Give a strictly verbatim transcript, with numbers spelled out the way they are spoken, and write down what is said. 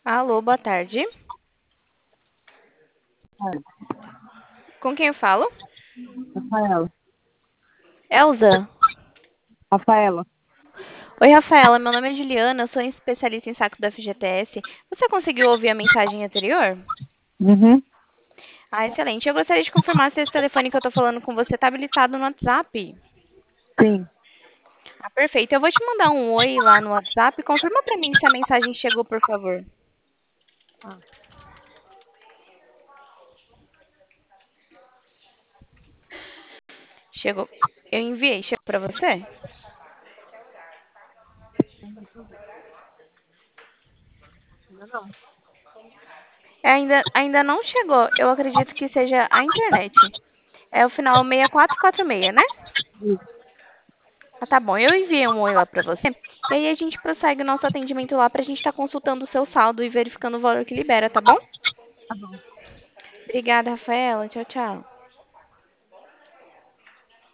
Alô, boa tarde. Com quem eu falo? Rafaela. Elza. Rafaela. Oi, Rafaela. Meu nome é Juliana. Eu sou especialista em saco da F G T S. Você conseguiu ouvir a mensagem anterior? Uhum. Ah, excelente. Eu gostaria de confirmar se esse telefone que eu tô falando com você está habilitado no WhatsApp. Sim. Ah, perfeito. Eu vou te mandar um oi lá no WhatsApp. Confirma pra mim se a mensagem chegou, por favor. Ah, Chegou. Eu enviei. Chegou pra você? ainda não. É, ainda, ainda não chegou. Eu acredito que seja a internet. É o final seis quatro quatro seis, né? Isso. Ah, tá bom. Eu enviei um oi lá pra você. E aí a gente prossegue o nosso atendimento lá pra gente estar consultando o seu saldo e verificando o valor que libera, tá bom? Tá bom. Obrigada, Rafaela. Tchau, tchau.